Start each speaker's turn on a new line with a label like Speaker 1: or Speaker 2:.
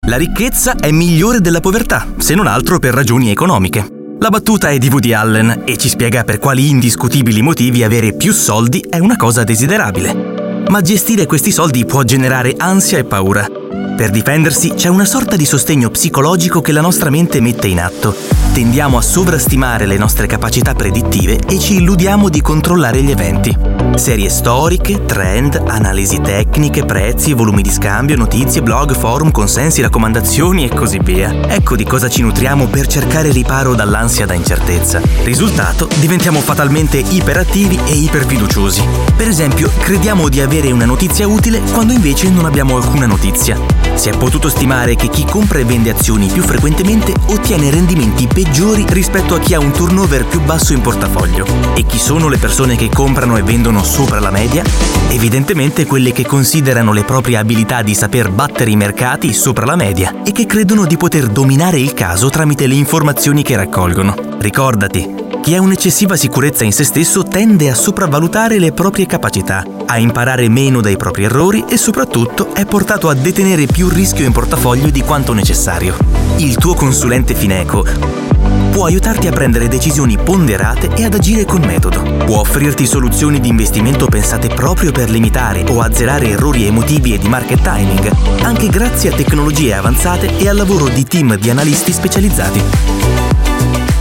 Speaker 1: La ricchezza è migliore della povertà, se non altro per ragioni economiche. La battuta è di Woody Allen e ci spiega per quali indiscutibili motivi avere più soldi è una cosa desiderabile. Ma gestire questi soldi può generare ansia e paura. Per difendersi c'è una sorta di sostegno psicologico che la nostra mente mette in atto. Tendiamo a sovrastimare le nostre capacità predittive e ci illudiamo di controllare gli eventi. Serie storiche, trend, analisi tecniche, prezzi, volumi di scambio, notizie, blog, forum, consensi, raccomandazioni e così via. Ecco di cosa ci nutriamo per cercare riparo dall'ansia da incertezza. Risultato, diventiamo fatalmente iperattivi e iperfiduciosi. Per esempio, crediamo di avere una notizia utile quando invece non abbiamo alcuna notizia. Si è potuto stimare che chi compra e vende azioni più frequentemente ottiene rendimenti peggiori rispetto a chi ha un turnover più basso in portafoglio. E chi sono le persone che comprano e vendono sopra la media? Evidentemente quelle che considerano le proprie abilità di saper battere i mercati sopra la media e che credono di poter dominare il caso tramite le informazioni che raccolgono. Ricordati, chi ha un'eccessiva sicurezza in se stesso tende a sopravvalutare le proprie capacità, a imparare meno dai propri errori e soprattutto è portato a detenere più rischio in portafoglio di quanto necessario. Il tuo consulente Fineco può aiutarti a prendere decisioni ponderate e ad agire con metodo. Può offrirti soluzioni di investimento pensate proprio per limitare o azzerare errori emotivi e di market timing, anche grazie a tecnologie avanzate e al lavoro di team di analisti specializzati.